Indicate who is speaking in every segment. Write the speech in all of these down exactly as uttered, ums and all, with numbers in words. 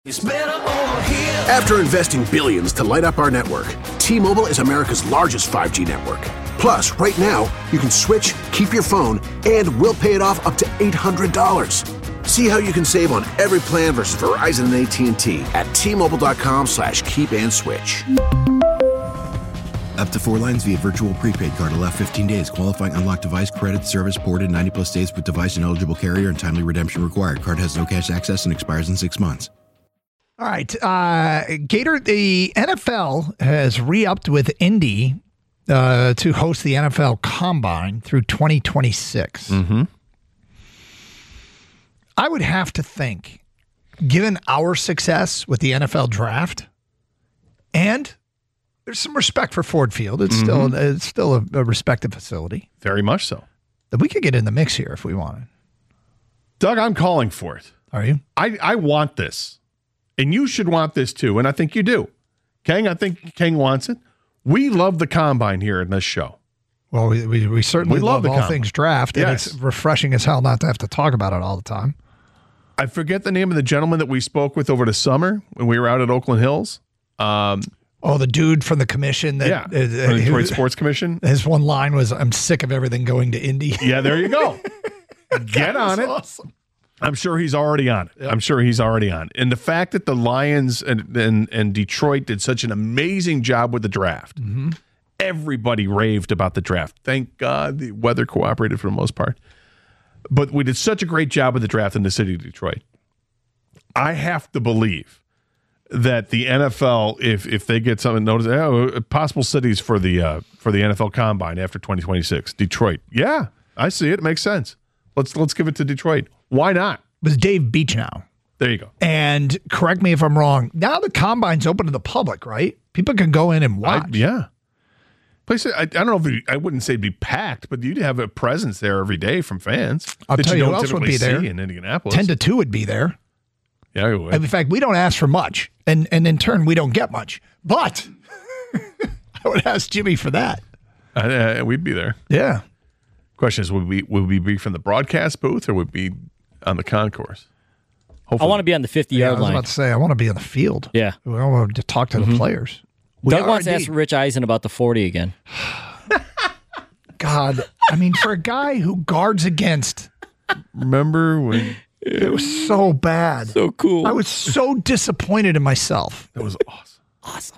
Speaker 1: It's better over here.
Speaker 2: After investing billions to light up our network, T-Mobile is America's largest five G network. Plus, right now, you can switch, keep your phone, and we'll pay it off up to eight hundred dollars. See how you can save on every plan versus Verizon and A T and T at T-Mobile.com slash keep and switch.
Speaker 3: Up to four lines via virtual prepaid card. Allow fifteen days. Qualifying unlocked device credit service ported ninety plus days with device and eligible carrier and timely redemption required. Card has no cash access and expires in six months.
Speaker 4: All right. Uh, Gator, the N F L has re-upped with Indy uh, to host the N F L Combine through twenty twenty-six.
Speaker 5: Mm-hmm.
Speaker 4: I would have to think, given our success with the N F L Draft, and there's some respect for Ford Field. It's
Speaker 5: Mm-hmm.
Speaker 4: still it's still a, a respected facility.
Speaker 5: Very much so.
Speaker 4: That we could get in the mix here if we wanted.
Speaker 5: Doug, I'm calling for it.
Speaker 4: Are you?
Speaker 5: I, I want this. And you should want this too. And I think you do. Kang, I think Kang wants it. We love the Combine here in this show.
Speaker 4: Well, we we, we certainly
Speaker 5: We love
Speaker 4: love,
Speaker 5: the
Speaker 4: all
Speaker 5: Combine.
Speaker 4: things draft, and
Speaker 5: Yes.
Speaker 4: it's refreshing as hell not to have to talk about it all the time.
Speaker 5: I forget the name of the gentleman that we spoke with over the summer when we were out at Oakland Hills. Um,
Speaker 4: Oh, the dude from the commission that
Speaker 5: yeah,
Speaker 4: uh,
Speaker 5: from the
Speaker 4: uh,
Speaker 5: Detroit
Speaker 4: who-
Speaker 5: Sports Commission.
Speaker 4: his one line was, "I'm sick of everything going to Indy."
Speaker 5: Yeah, there you go. Get on it.
Speaker 4: Awesome.
Speaker 5: I'm sure he's already on it. I'm sure he's already on it. And the fact that the Lions and, and, and Detroit did such an amazing job with the draft,
Speaker 4: Mm-hmm.
Speaker 5: everybody raved about the draft. Thank God the weather cooperated for the most part. But we did such a great job with the draft in the city of Detroit. I have to believe that the N F L, if if they get something noticed, oh, possible cities for the uh, for the N F L Combine after twenty twenty-six, Detroit. Yeah, I see it. It makes sense. Let's let's give it to Detroit. Why not?
Speaker 4: It was Dave Beach now.
Speaker 5: There you go.
Speaker 4: And correct me if I'm wrong. Now the Combine's open to the public, right? People can go in and watch.
Speaker 5: I, yeah. Place. I, I don't know if it, I wouldn't say it'd be packed, but you'd have a presence there every day from fans.
Speaker 4: I'll
Speaker 5: that
Speaker 4: tell
Speaker 5: you
Speaker 4: you who
Speaker 5: don't
Speaker 4: else would
Speaker 5: typically
Speaker 4: be there.
Speaker 5: see in Indianapolis.
Speaker 4: ten to two would be there.
Speaker 5: Yeah, it would.
Speaker 4: In fact, we don't ask for much. And and in turn, we don't get much. But I would ask Jimmy for that.
Speaker 5: Uh, uh, we'd be there.
Speaker 4: Yeah.
Speaker 5: Question is, would we would we be from the broadcast booth or would we be on the concourse?
Speaker 6: I want to be on the
Speaker 4: Yeah, I
Speaker 6: fifty-yard
Speaker 4: was
Speaker 6: line.
Speaker 4: about to say, I want to be in the field.
Speaker 6: Yeah.
Speaker 4: We want to talk to the players. We
Speaker 6: Doug
Speaker 4: are
Speaker 6: wants to ask
Speaker 4: indeed.
Speaker 6: Rich Eisen about the forty again.
Speaker 4: God, I mean, for a guy who guards against,
Speaker 5: Remember when
Speaker 4: it was so bad.
Speaker 6: So cool.
Speaker 4: I was so disappointed in myself.
Speaker 5: that was awesome?
Speaker 4: Awesome.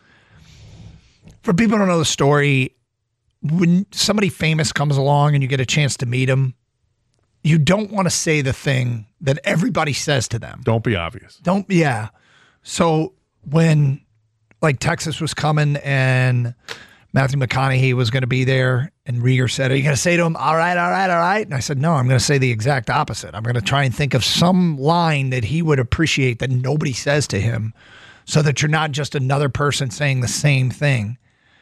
Speaker 4: For people who don't know the story, when somebody famous comes along and you get a chance to meet them, you don't want to say the thing that everybody says to them.
Speaker 5: Don't be obvious.
Speaker 4: Don't, yeah. So when like Texas was coming and Matthew McConaughey was going to be there and Rieger said, are you going to say to him, all right, all right, all right? And I said, no, I'm going to say the exact opposite. I'm going to try and think of some line that he would appreciate that nobody says to him so that you're not just another person saying the same thing.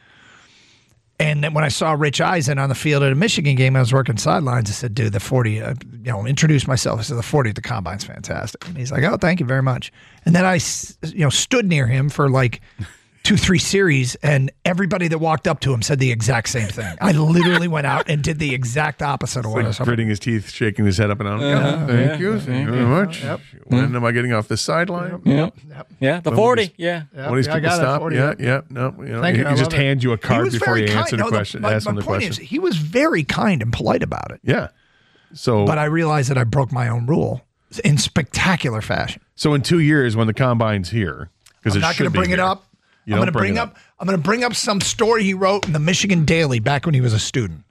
Speaker 4: And then when I saw Rich Eisen on the field at a Michigan game, I was working sidelines. I said, dude, the forty, uh, you know, introduced myself. I said, the forty at the Combine's fantastic. And he's like, oh, thank you very much. And then I, s- you know, stood near him for like two, three series, and everybody that walked up to him said the exact same thing. I literally went out and did the exact opposite of what I
Speaker 5: Like
Speaker 4: was
Speaker 5: gritting his teeth, shaking his head up and down. Yeah, thank you. Thank you very much. When am I getting off the sideline?
Speaker 6: Yeah. Yeah, the
Speaker 5: When
Speaker 6: forty.
Speaker 5: we
Speaker 6: Yeah.
Speaker 5: When these
Speaker 4: yeah, I
Speaker 5: people
Speaker 4: got it,
Speaker 5: stop?
Speaker 4: forty,
Speaker 5: Yeah,
Speaker 4: yeah.
Speaker 5: yeah. No, you know,
Speaker 4: Thank
Speaker 5: he,
Speaker 4: you, I
Speaker 5: he just
Speaker 4: love it.
Speaker 5: hands you a
Speaker 4: He
Speaker 5: card
Speaker 4: was
Speaker 5: before
Speaker 4: very
Speaker 5: you
Speaker 4: kind.
Speaker 5: answer
Speaker 4: No,
Speaker 5: the
Speaker 4: the-
Speaker 5: question.
Speaker 4: my-
Speaker 5: ask him
Speaker 4: my
Speaker 5: the
Speaker 4: point
Speaker 5: question.
Speaker 4: is, he was very kind and polite about it.
Speaker 5: Yeah. So,
Speaker 4: But I realized that I broke my own rule in spectacular fashion.
Speaker 5: so in two years when the Combine's here, because
Speaker 4: I'm
Speaker 5: it
Speaker 4: not
Speaker 5: should
Speaker 4: going to
Speaker 5: be
Speaker 4: bring it
Speaker 5: here,
Speaker 4: up.
Speaker 5: you
Speaker 4: I'm
Speaker 5: don't
Speaker 4: going to bring
Speaker 5: it
Speaker 4: up. I'm going to bring up some story he wrote in the Michigan Daily back when he was a student.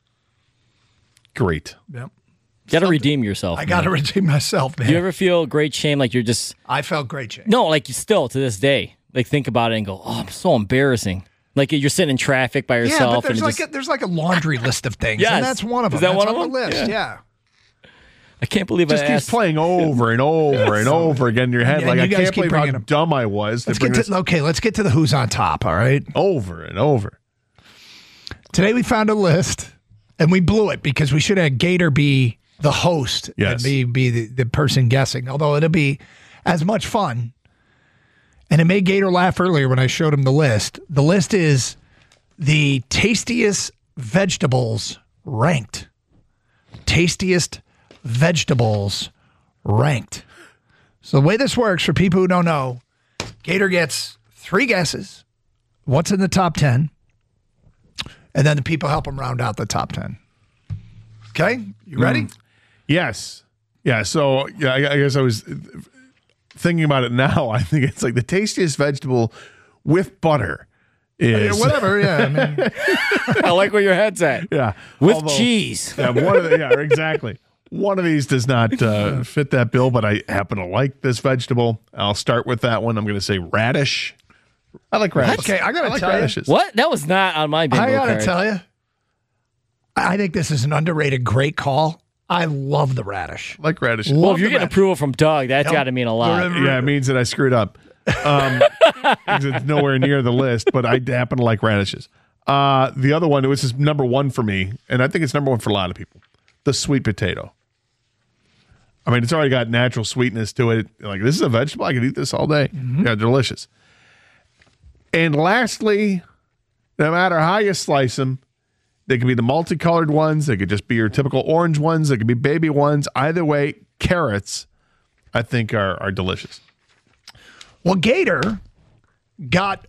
Speaker 5: Great.
Speaker 4: Yep.
Speaker 6: Got to redeem yourself.
Speaker 4: I got to
Speaker 6: man.
Speaker 4: redeem myself, man.
Speaker 6: Do you ever feel great shame like you're just
Speaker 4: I felt great, Jay.
Speaker 6: no, like you still to this day, like think about it and go, oh, I'm so embarrassing. Like you're sitting in traffic by
Speaker 4: Yeah,
Speaker 6: yourself
Speaker 4: but there's
Speaker 6: and
Speaker 4: like
Speaker 6: just,
Speaker 4: a, there's like a laundry list of things,
Speaker 6: Yes.
Speaker 4: and that's one of them.
Speaker 6: Is that
Speaker 4: That's
Speaker 6: one
Speaker 4: on
Speaker 6: of
Speaker 4: the
Speaker 6: them?
Speaker 4: list.
Speaker 6: Yeah.
Speaker 4: Yeah.
Speaker 6: I can't believe
Speaker 5: Just
Speaker 6: I
Speaker 5: keeps
Speaker 6: asked.
Speaker 5: playing over and over and over again in your head.
Speaker 4: And
Speaker 5: like,
Speaker 4: you
Speaker 5: I
Speaker 4: guys
Speaker 5: can't
Speaker 4: keep
Speaker 5: believe how
Speaker 4: bringing 'em.
Speaker 5: dumb I was to
Speaker 4: Let's
Speaker 5: bring
Speaker 4: get
Speaker 5: this
Speaker 4: to okay. Let's get to the who's on top. All right.
Speaker 5: over and over.
Speaker 4: Today we found a list, and we blew it because we should have Gator be the host
Speaker 5: Yes.
Speaker 4: and be be the, the person guessing. Although it'll be as much fun, and it made Gator laugh earlier when I showed him the list. The list is the tastiest vegetables ranked. Tastiest vegetables ranked. So the way this works, for people who don't know, Gator gets three guesses, what's in the top ten, and then the people help him round out the top ten. Okay? You ready?
Speaker 5: Mm. Yes. Yeah, so yeah, I, I guess I was thinking about it now. I think it's like the tastiest vegetable with butter is...
Speaker 4: Yeah, whatever, yeah. I mean,
Speaker 6: I like where your head's at.
Speaker 5: yeah.
Speaker 6: With
Speaker 5: Although-
Speaker 6: cheese.
Speaker 5: Yeah, one of the, yeah, exactly. One of these does not uh, fit that bill, but I happen to like this vegetable. I'll start with that one. I'm going to say radish. I like radish.
Speaker 4: Okay, I gotta
Speaker 5: like
Speaker 4: tell you.
Speaker 5: radishes.
Speaker 6: What? That was not on my bingo
Speaker 4: I got to
Speaker 6: card.
Speaker 4: tell you, I think this is an underrated great call. I love the radish.
Speaker 5: I like radishes.
Speaker 6: Well,
Speaker 4: Love
Speaker 6: if you're
Speaker 4: the
Speaker 6: getting
Speaker 4: radish.
Speaker 6: approval from Doug, that's
Speaker 4: Yep.
Speaker 6: got to mean a lot.
Speaker 5: Yeah, it means that I screwed up. Um, because it's nowhere near the list, but I happen to like radishes. Uh, the other one, which is number one for me, and I think it's number one for a lot of people, the sweet potato. I mean, it's already got natural sweetness to it. Like, this is a vegetable. I could eat this all day.
Speaker 4: Mm-hmm.
Speaker 5: Yeah, delicious. And lastly, no matter how you slice them, they could be the multicolored ones. They could just be your typical orange ones. They could be baby ones. Either way, carrots, I think, are, are delicious.
Speaker 4: Well, Gator got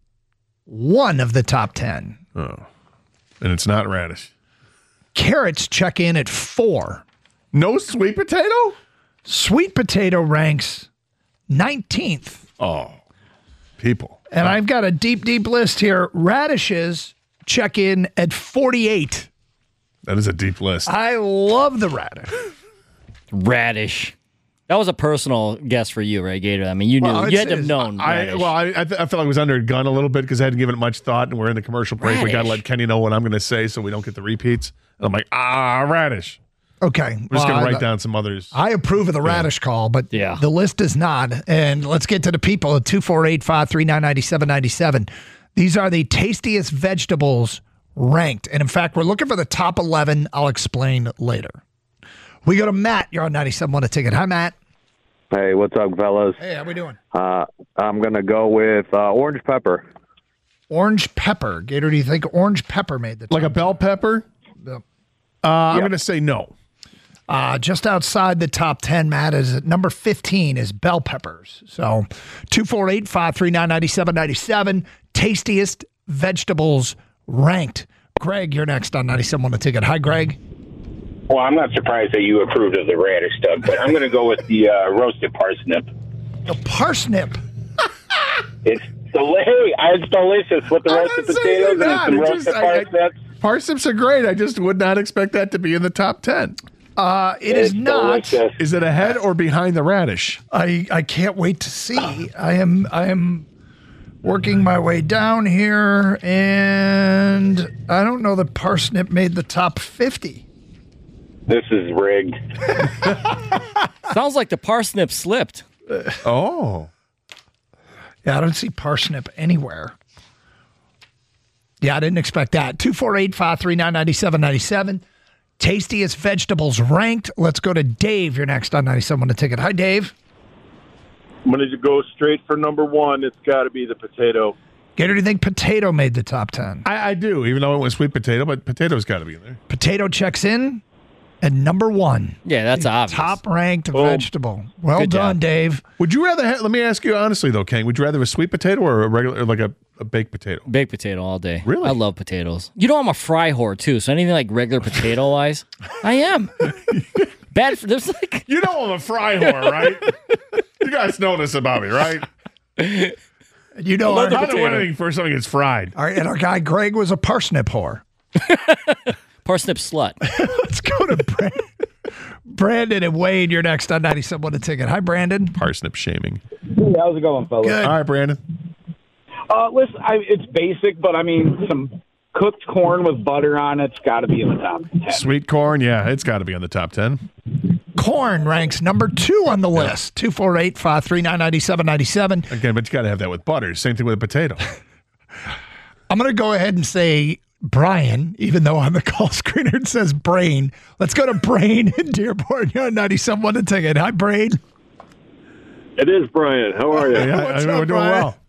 Speaker 4: one of the top ten.
Speaker 5: Oh, and it's not radish.
Speaker 4: Carrots check in at four.
Speaker 5: No sweet potato?
Speaker 4: Sweet potato ranks nineteenth.
Speaker 5: Oh, people.
Speaker 4: And I've got a deep, deep list here. Radishes check in at forty-eight.
Speaker 5: That is a deep list.
Speaker 4: I love the radish.
Speaker 6: Radish. That was a personal guess for you, right, Gator? I mean, you knew.
Speaker 4: Well,
Speaker 6: you
Speaker 4: it's-
Speaker 6: had to have
Speaker 4: it's-
Speaker 6: known.
Speaker 5: I
Speaker 6: radish.
Speaker 5: well, I I, th- I felt like I was under a gun a little bit because I hadn't given it much thought, and we're in the commercial break. We got to
Speaker 6: Radish.
Speaker 5: let Kenny know what I'm going to say so we don't get the repeats. And I'm like, ah, radish.
Speaker 4: Okay.
Speaker 5: I'm just going
Speaker 4: well,
Speaker 5: to write
Speaker 4: I-
Speaker 5: down some others.
Speaker 4: I approve of the radish call, but
Speaker 6: Yeah.
Speaker 4: the list does not. And let's get to the people at two four eight, five three nine, nine seven nine seven. These are the tastiest vegetables ranked. And in fact, we're looking for the top eleven. I'll explain later. We go to Matt. You're on ninety-seven point one A Ticket. Hi, Matt.
Speaker 1: Hey, what's up, fellas?
Speaker 4: Hey, how we doing?
Speaker 1: Uh, I'm going to go with uh, orange pepper.
Speaker 4: Orange pepper. Gator, do you think orange pepper made the top?
Speaker 5: Like a bell pepper?
Speaker 4: Yep.
Speaker 5: Uh, I'm going to say no.
Speaker 4: Uh, just outside the top ten, Matt, is at number fifteen is bell peppers. So two four eight, five three nine, nine seven nine seven. Tastiest vegetables ranked. Greg, you're next on ninety-seven on the ticket. Hi, Greg.
Speaker 7: Well, I'm not surprised that you approved of the radish stuff, but I'm going to go with the uh, roasted parsnip.
Speaker 4: The parsnip.
Speaker 7: It's del- hey, it's delicious with the
Speaker 5: I'm
Speaker 7: roasted
Speaker 5: not saying
Speaker 7: potatoes
Speaker 5: you're
Speaker 7: and
Speaker 5: not.
Speaker 7: some
Speaker 5: It
Speaker 7: roasted
Speaker 5: just- I- I-
Speaker 7: parsnips.
Speaker 5: Parsnips are great. I just would not expect that to be in the top ten.
Speaker 4: Uh, it is
Speaker 7: It's
Speaker 4: not.
Speaker 7: delicious.
Speaker 5: Is it ahead or behind the radish?
Speaker 4: I, I can't wait to see. I am I am working my way down here, and I don't know that parsnip made the top fifty.
Speaker 7: This is rigged.
Speaker 6: Sounds like the parsnip slipped.
Speaker 5: Oh.
Speaker 4: Yeah, I don't see parsnip anywhere. Yeah, I didn't expect that. two four eight, five three nine, nine seven nine seven. Tastiest vegetables ranked. Let's go to Dave. You're next on ninety-seven on the ticket. Hi, Dave.
Speaker 8: I'm going to go straight for number one. It's got to be the potato.
Speaker 4: Gator, do you think potato made the top ten?
Speaker 5: I, I do, even though it went sweet potato, but potato's got to be in there.
Speaker 4: Potato checks in at number one.
Speaker 6: Yeah, that's obvious.
Speaker 4: Top ranked vegetable. Well
Speaker 6: Good
Speaker 4: done,
Speaker 6: job.
Speaker 4: Dave.
Speaker 5: Would you rather have, let me ask you honestly though, Ken, would you rather have a sweet potato or a regular, or like a, a baked potato?
Speaker 6: Baked potato all day.
Speaker 5: Really?
Speaker 6: I love potatoes. You know I'm a fry whore too, so anything like regular potato wise, I am. Bad for there's like
Speaker 5: You know I'm a fry whore, right? You guys know this about me, right?
Speaker 4: You know, our,
Speaker 5: I don't want anything for something that's fried.
Speaker 4: our, and our guy Greg was a parsnip whore.
Speaker 6: parsnip slut.
Speaker 4: Let's go to Brandon. Brandon and Wade, you're next on ninety-seven on the ticket. Hi, Brandon.
Speaker 5: Parsnip shaming.
Speaker 9: How's it going, fellas?
Speaker 4: Good.
Speaker 5: All right, Brandon.
Speaker 9: Uh, listen, I, it's basic, but I mean, some cooked corn with butter on it's got to be in the top ten.
Speaker 5: Sweet corn, yeah, it's got to be on the top ten.
Speaker 4: Corn ranks number two on the list. two four eight, five three nine, nine seven nine seven.
Speaker 5: Again, but you got to have that with butter. Same thing with a potato.
Speaker 4: I'm going to go ahead and say Brian, even though on the call screener it says Brain. Let's go to Brain in Dearborn. You're on ninety-seven on the ticket. Hi, Brain.
Speaker 8: It is Brian. How are you?
Speaker 5: Yeah,
Speaker 4: What's
Speaker 5: I mean,
Speaker 4: up,
Speaker 5: we're doing
Speaker 4: Brian?
Speaker 5: well.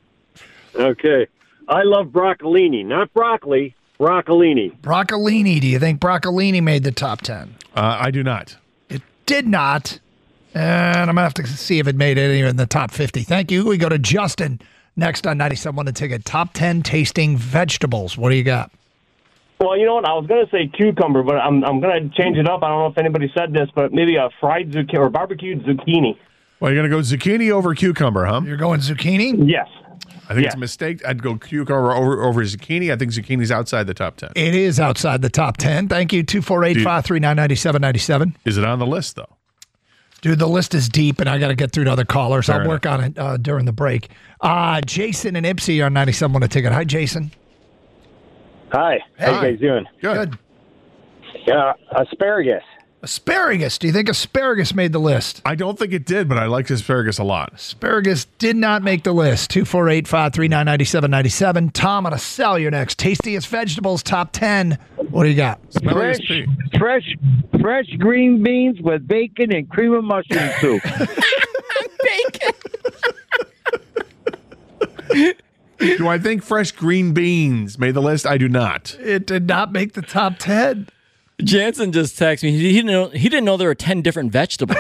Speaker 8: Okay. I love broccolini, not broccoli, broccolini.
Speaker 4: Broccolini. Do you think broccolini made the top ten?
Speaker 5: Uh, I do not.
Speaker 4: It did not. And I'm going to have to see if it made it in the top fifty. Thank you. We go to Justin next on ninety-seven point one to Ticket. Top ten tasting vegetables. What do you got?
Speaker 10: Well, you know what? I was going to say cucumber, but I'm I'm going to change it up. I don't know if anybody said this, but maybe a fried zucchini or barbecued zucchini.
Speaker 5: Well, you're going to go zucchini over cucumber, huh?
Speaker 4: You're going zucchini?
Speaker 10: Yes.
Speaker 5: I think
Speaker 10: yes.
Speaker 5: it's a mistake. I'd go cucumber over, over zucchini. I think zucchini's outside the top ten.
Speaker 4: It is outside the top ten. Thank you. two four eight, five three nine, nine seven nine seven.
Speaker 5: Is it on the list, though?
Speaker 4: Dude, the list is deep, and I got to get through to other callers.
Speaker 5: Fair
Speaker 4: I'll
Speaker 5: enough.
Speaker 4: work on it uh, during the break. Uh, Jason and Ipsy are ninety-seven point one to Ticket. Hi, Jason.
Speaker 11: Hi. How you guys doing?
Speaker 5: Good.
Speaker 11: Yeah, asparagus.
Speaker 4: Asparagus. Do you think asparagus made the list?
Speaker 5: I don't think it did, but I liked asparagus a lot.
Speaker 4: Asparagus did not make the list. two four eight, five three nine, nine seven nine seven. Tom, I'm going to sell you next. Tastiest vegetables, top ten. What do you got?
Speaker 12: Fresh, fresh, fresh green beans with bacon and cream of mushroom soup.
Speaker 5: Do I think fresh green beans made the list? I do not.
Speaker 4: It did not make the top ten.
Speaker 6: Jansen just texted me. He didn't know, he didn't know there were ten different vegetables.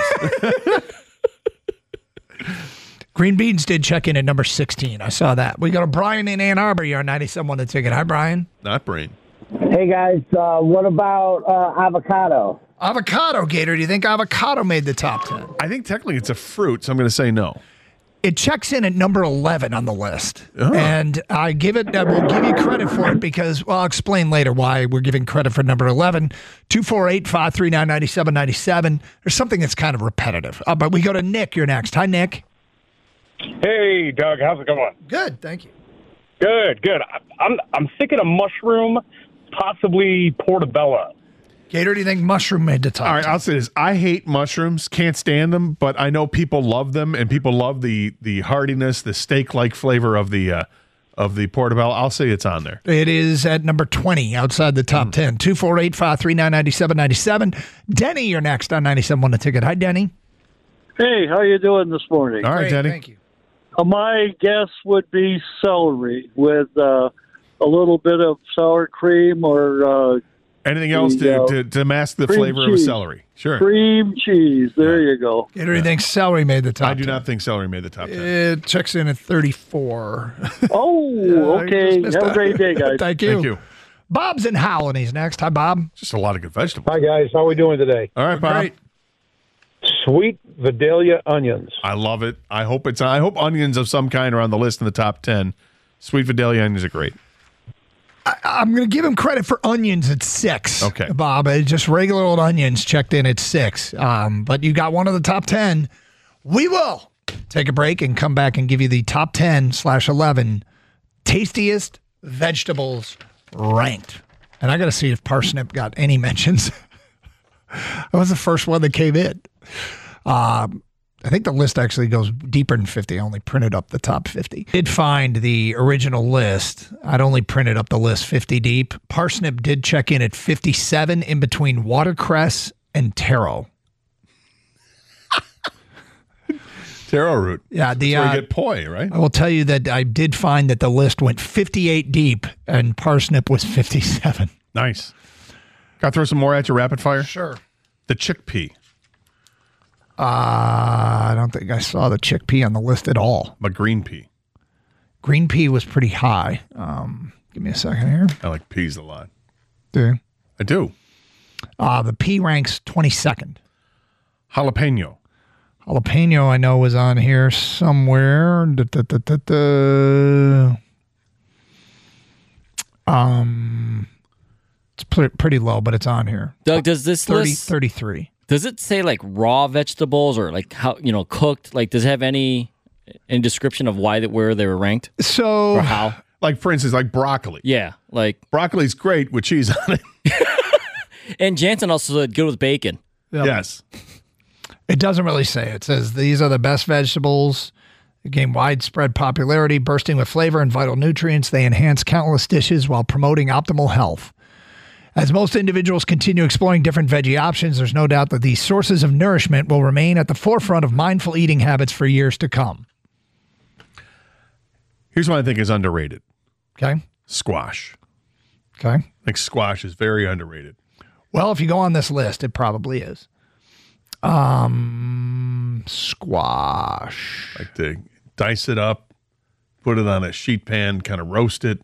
Speaker 4: Green beans did check in at number sixteen. I saw that. We got a Brian in Ann Arbor. You're on ninety-seven point one to Ticket. Hi, Brian.
Speaker 5: Not brain.
Speaker 12: Hey, guys, uh, what about uh, avocado?
Speaker 4: Avocado, Gator. Do you think avocado made the top ten?
Speaker 5: I think technically it's a fruit, so I'm going to say no.
Speaker 4: It checks in at number eleven on the list.
Speaker 5: Oh.
Speaker 4: And I give it, uh, we'll give you credit for it because, well, I'll explain later why we're giving credit for number eleven. two four eight, five three nine, nine seven nine seven. There's something that's kind of repetitive. Uh, but we go to Nick. You're next. Hi, Nick.
Speaker 13: Hey, Doug. How's it going?
Speaker 4: Good. Thank you.
Speaker 13: Good, good. I- I'm I'm thinking of mushroom, possibly portobello.
Speaker 4: Gator, do you think mushroom made the top
Speaker 5: All right,
Speaker 4: ten?
Speaker 5: I'll say this. I hate mushrooms, can't stand them, but I know people love them, and people love the the hardiness, the steak-like flavor of the uh, of the portobello. I'll say it's on there.
Speaker 4: It is at number twenty outside the top ten. two four eight, five three nine, nine seven nine seven. Denny, you're next on ninety-seven point one to Ticket. Hi, Denny.
Speaker 14: Hey, how you doing this morning?
Speaker 5: All right,
Speaker 4: Great,
Speaker 5: Denny.
Speaker 4: Thank you.
Speaker 14: Uh, my guess would be celery with uh, a little bit of sour cream or uh,
Speaker 5: Anything else
Speaker 14: the,
Speaker 5: to,
Speaker 14: uh,
Speaker 5: to, to mask the
Speaker 14: cream
Speaker 5: flavor of a
Speaker 14: cheese.
Speaker 5: celery? Sure.
Speaker 14: cream cheese. There you go.
Speaker 4: Gator, do you think celery made the top
Speaker 5: I do
Speaker 4: ten?
Speaker 5: not think celery made the top ten.
Speaker 4: It checks in at thirty-four.
Speaker 14: Oh,
Speaker 4: I
Speaker 14: okay.
Speaker 4: just missed
Speaker 14: Have a
Speaker 4: that.
Speaker 14: great day, guys.
Speaker 4: Thank you.
Speaker 5: Thank you.
Speaker 4: Bob's in Howell, and he's next. Hi, Bob.
Speaker 5: Just a lot of good vegetables.
Speaker 8: Hi, guys. How are we doing today?
Speaker 5: All right, Bob.
Speaker 4: Great.
Speaker 8: Sweet Vidalia onions.
Speaker 5: I love it. I hope it's. I hope onions of some kind are on the list in the top ten. Sweet Vidalia onions are great.
Speaker 4: I, I'm going to give him credit for onions at six.
Speaker 5: Okay.
Speaker 4: Bob. It's just regular old onions checked in at six. Um, but you got one of the top ten. We will take a break and come back and give you the top ten slash eleven tastiest vegetables ranked. And I got to see if parsnip got any mentions. That was the first one that came in. Um, I think the list actually goes deeper than fifty. I only printed up the top fifty. Did find the original list. I'd only printed up the list fifty deep. Parsnip did check in at fifty-seven in between watercress and taro.
Speaker 5: Taro root.
Speaker 4: Yeah, the
Speaker 5: That's where
Speaker 4: uh,
Speaker 5: you get poi, right?
Speaker 4: I will tell you that I did find that the list went fifty-eight deep and parsnip was fifty-seven.
Speaker 5: Nice. Got to throw some more at you rapid fire?
Speaker 4: Sure.
Speaker 5: The chickpea.
Speaker 4: Uh, I don't think I saw the chickpea on the list at all.
Speaker 5: But green pea.
Speaker 4: Green pea was pretty high. Um, give me a second here.
Speaker 5: I like peas a lot.
Speaker 4: Do you?
Speaker 5: I do.
Speaker 4: Uh, the pea ranks twenty-second.
Speaker 5: Jalapeno.
Speaker 4: Jalapeno, I know, was on here somewhere. Da, da, da, da, da. Um, it's pre- pretty low, but it's on here.
Speaker 6: Doug, does this
Speaker 4: thirty,
Speaker 6: list,
Speaker 4: thirty-three.
Speaker 6: does it say like raw vegetables or like how, you know, cooked? Like, does it have any, any description of why that where they were ranked
Speaker 4: So,
Speaker 6: or how?
Speaker 5: Like, for instance, like broccoli.
Speaker 6: Yeah, like
Speaker 5: Broccoli's great with cheese on it.
Speaker 6: and Jansen also said good with bacon.
Speaker 4: Yep.
Speaker 5: Yes.
Speaker 4: It doesn't really say. It says these are the best vegetables. They gain widespread popularity, bursting with flavor and vital nutrients. They enhance countless dishes while promoting optimal health. As most individuals continue exploring different veggie options, there's no doubt that these sources of nourishment will remain at the forefront of mindful eating habits for years to come.
Speaker 5: Here's what I think is underrated.
Speaker 4: Okay.
Speaker 5: Squash.
Speaker 4: Okay.
Speaker 5: I think squash is very underrated.
Speaker 4: Well, if you go on this list, it probably is. Um, um, squash.
Speaker 5: Like to dice it up, put it on a sheet pan, kind of roast it.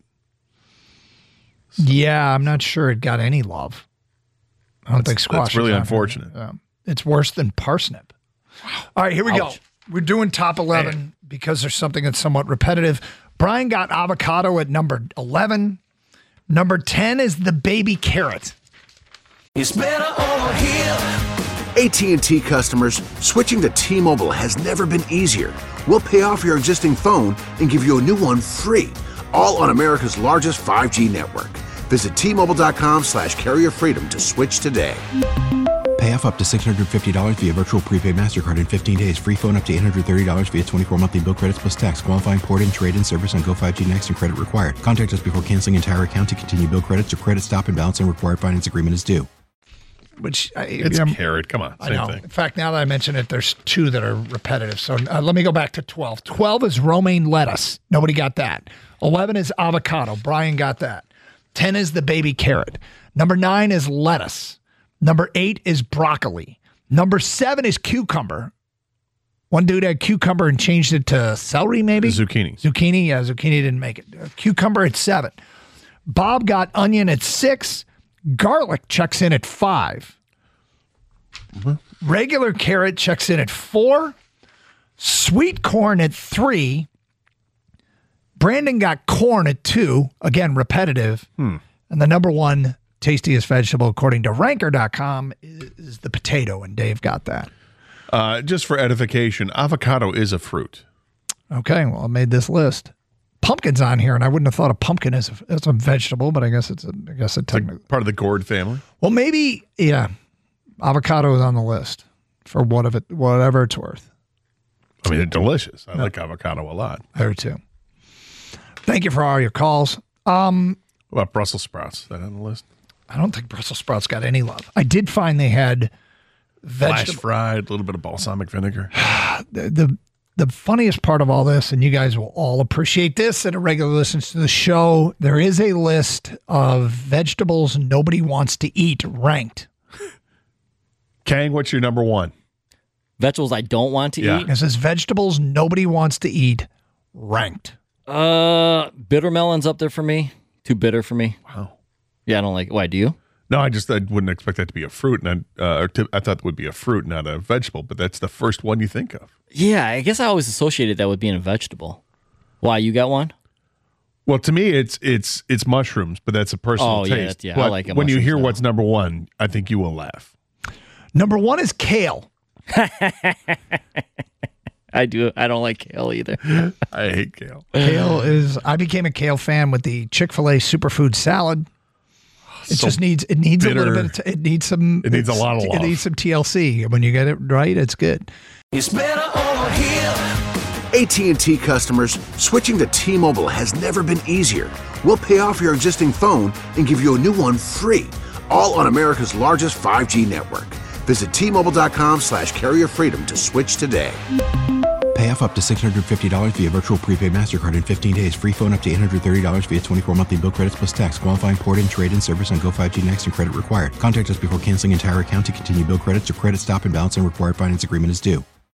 Speaker 4: Yeah, I'm not sure it got any love. I don't
Speaker 5: That's-
Speaker 4: think squash.
Speaker 5: that's really
Speaker 4: is on
Speaker 5: unfortunate.
Speaker 4: there. Yeah. It's worse than parsnip. All right, here we
Speaker 5: Ouch.
Speaker 4: go. We're doing top eleven
Speaker 5: Man.
Speaker 4: because there's something that's somewhat repetitive. Brian got avocado at number eleven. Number ten is the baby carrot.
Speaker 2: It's better over here. A T and T customers, switching to T-Mobile has never been easier. We'll pay off your existing phone and give you a new one free, all on America's largest five G network. Visit T-Mobile.com slash carrier freedom to switch today.
Speaker 3: Pay off up to six hundred fifty dollars via virtual prepaid MasterCard in fifteen days. Free phone up to eight hundred thirty dollars via twenty-four monthly bill credits plus tax. Qualifying port-in, trade-in service on Go five G Next and credit required. Contact us before canceling entire account to continue bill credits or credit stop and balance and required finance agreement is due.
Speaker 4: Which I,
Speaker 5: It's
Speaker 4: I'm-
Speaker 5: carrot. Come on.
Speaker 4: I
Speaker 5: Same
Speaker 4: know.
Speaker 5: thing.
Speaker 4: In fact, now that I mention it, there's two that are repetitive. So uh, let me go back to twelve. twelve is romaine lettuce. Nobody got that. eleven is avocado. Brian got that. ten is the baby carrot. Number nine is lettuce. Number eight is broccoli. Number seven is cucumber. One dude had cucumber and changed it to celery, maybe?
Speaker 5: Zucchini.
Speaker 4: Zucchini. Yeah, zucchini didn't make it. Uh, cucumber at seven. Bob got onion at six. Garlic checks in at five. Regular carrot checks in at four. Sweet corn at three. Brandon got corn at two. Again, repetitive.
Speaker 5: Hmm.
Speaker 4: And the number one tastiest vegetable, according to ranker dot com, is the potato, and Dave got that.
Speaker 5: Uh, just for edification, avocado is a fruit.
Speaker 4: Okay, well, I made this list. Pumpkin's on here, and I wouldn't have thought of pumpkin as a, as a vegetable, but I guess it's a, I guess it technically.
Speaker 5: Part of the gourd family.
Speaker 4: Well, maybe, yeah, avocado is on the list for what of it, whatever it's worth.
Speaker 5: I mean, they're delicious. I like avocado a lot.
Speaker 4: I do too. Thank you for all your calls. Um,
Speaker 5: what about Brussels sprouts? Is that on the list?
Speaker 4: I don't think Brussels sprouts got any love. I did find they had
Speaker 5: Flash
Speaker 4: vegetable.
Speaker 5: fried, a little bit of balsamic vinegar.
Speaker 4: the, the the funniest part of all this, and you guys will all appreciate this that are regular listeners to the show, there is a list of vegetables nobody wants to eat ranked.
Speaker 5: Kang, what's your number one?
Speaker 6: Vegetables I don't want to
Speaker 5: Yeah.
Speaker 6: eat.
Speaker 4: It says vegetables nobody wants to eat ranked.
Speaker 6: Uh, bitter melon's up there for me. Too bitter for me.
Speaker 5: Wow.
Speaker 6: Yeah, I don't like. Why do you?
Speaker 5: No, I just I wouldn't expect that to be a fruit, and I, uh, or to, I thought it would be a fruit, not a vegetable. But that's the first one you think of.
Speaker 6: Yeah, I guess I always associated that with being a vegetable. Why, you got one?
Speaker 5: Well, to me, it's it's it's mushrooms, but that's a personal
Speaker 6: Oh, yeah,
Speaker 5: taste.
Speaker 6: that's- yeah, I
Speaker 5: But
Speaker 6: like it
Speaker 5: when you
Speaker 6: mushrooms
Speaker 5: hear
Speaker 6: now.
Speaker 5: what's number one, I think you will laugh.
Speaker 4: Number one is kale.
Speaker 6: I do. I don't like kale either.
Speaker 5: I hate kale.
Speaker 4: Kale is. I became a kale fan with the Chick-fil-A superfood salad. It
Speaker 5: So
Speaker 4: just needs. It needs
Speaker 5: bitter.
Speaker 4: a little bit. Of t- it needs some.
Speaker 5: It needs a
Speaker 4: it's-
Speaker 5: lot of
Speaker 4: It
Speaker 5: love.
Speaker 4: needs some T L C. When you get it right, it's good.
Speaker 2: It's better over here. A T and T customers, switching to T-Mobile has never been easier. We'll pay off your existing phone and give you a new one free, all on America's largest five G network. Visit T-Mobile.com slash carrier freedom to switch today.
Speaker 3: Pay off up to six hundred fifty dollars via virtual prepaid MasterCard in fifteen days. Free phone up to eight hundred thirty dollars via twenty-four monthly bill credits plus tax. Qualifying port-in, trade-in service on Go five G Next and credit required. Contact us before canceling entire account to continue bill credits or credit stop and balance and required finance agreement is due.